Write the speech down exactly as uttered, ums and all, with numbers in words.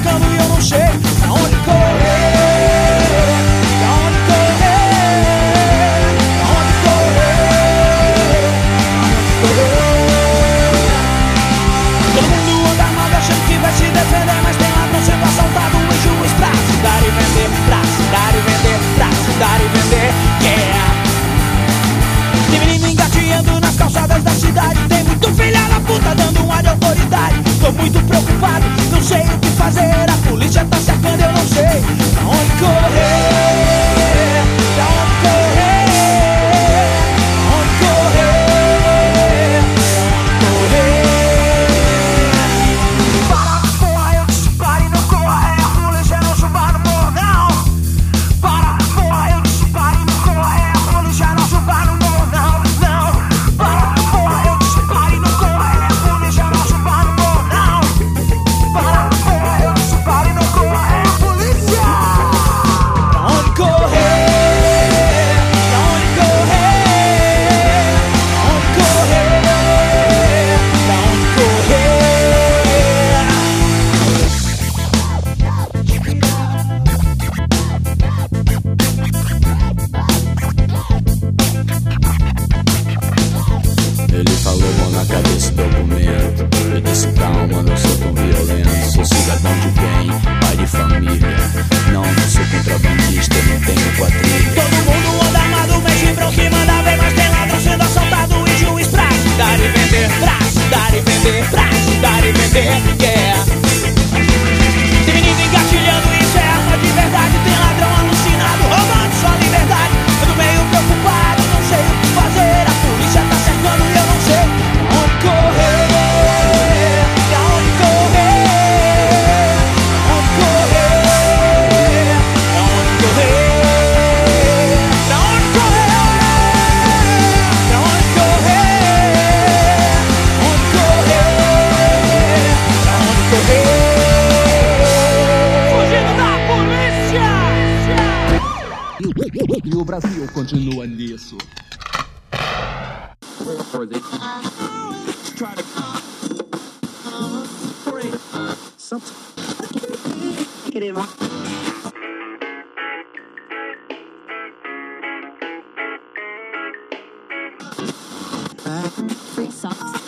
cercando e eu não sei pra onde correr. Pra onde correr? Pra onde correr? Pra onde correr? Todo mundo anda armado achando que vai se defender, mas tem ladrão sendo assaltado em juiz pra se dar e vender, pra se dar e vender, pra se dar e vender, yeah. Tem menino engateando nas calçadas da cidade, tem muito filha da puta dando um ar de autoridade. Tô muito preocupado, não sei o que fazer, a polícia tá cercando, eu não sei pra onde correr, pra onde correr, pra onde correr, pra onde correr. Para, porra, eu disse pare e não corra, é a polícia, não suba no morro, não. Para, porra, eu disse pare e não corra, é a polícia, não suba no morro, não, não. Para, porra, eu disse pare e não corra, é a polícia, não suba no morro, não. Para, porra, eu disse pare e não corra, é a polícia. Pra onde correr? Pra onde correr? Pra onde correr? Pra onde correr? Ele falou mão na cabeça, documento. Eu disse calma, não sou tão violento. Sou cidadão de bem, pai de família. Não, não sou contrabandista, não tenho quadrilha. Todo mundo anda armado, mas de branco que manda ver, mas tem ladrão sendo assaltado e juiz pra se dar e vender, pra se dar e vender, pra se dar e vender, yeah. Tem menino engatilhando, isso é arma de verdade. Tem ladrão alucinado, roubando sua liberdade. Eu tô meio preocupado, não sei o que fazer, a polícia tá cercando e eu não sei pra onde correr, pra onde correr, pra onde correr, pra onde correr, pra onde correr, pra onde correr, onde correr, pra onde correr. Fugindo da polícia! E o Brasil continua nisso. Queremos.